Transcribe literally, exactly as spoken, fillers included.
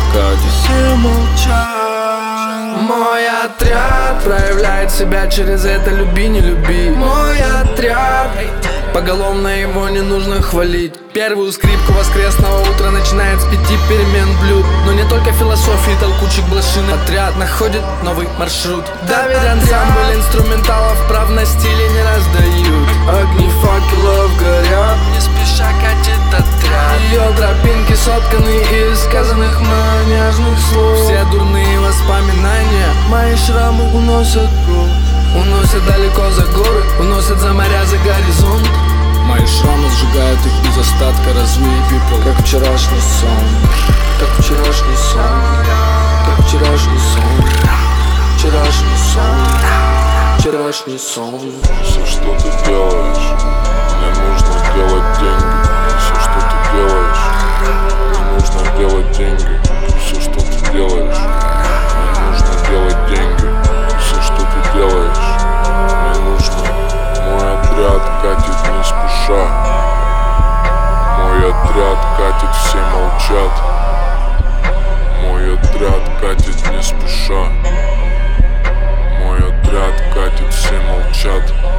катит, все молчат. Мой отряд проявляет себя через это, люби, не люби. Мой отряд, поголовно его не нужно хвалить. Первую скрипку воскресного утра начинает с пяти перемен блюд. Но не только философии толкучих блошиных. Отряд находит новый маршрут. Давид ансамбль инструменталов прав на стиле не раздают. Огни факелов горят, не спеша катит отряд. Ее тропинки сотканы из сказанных мною нежных слов. Все дурные воспоминания мои шрамы уносят прочь. Уносят далеко за горы, уносят за моря, за горизонт. Мои шрамы сжигают их без остатка, развея пепел, как вчерашний сон. Как вчерашний сон. Как вчерашний сон. Вчерашний сон. Вчерашний сон. Все, что ты делаешь, мне нужно делать деньги. Все, что ты делаешь, мне нужно делать деньги. Все, что ты делаешь, мне нужно делать деньги. Все, что ты делаешь, мне нужно. Мой отряд катит не спеша. Мой отряд катит, все молчат. Мой отряд катит не спеша. Мой отряд катит, все молчат.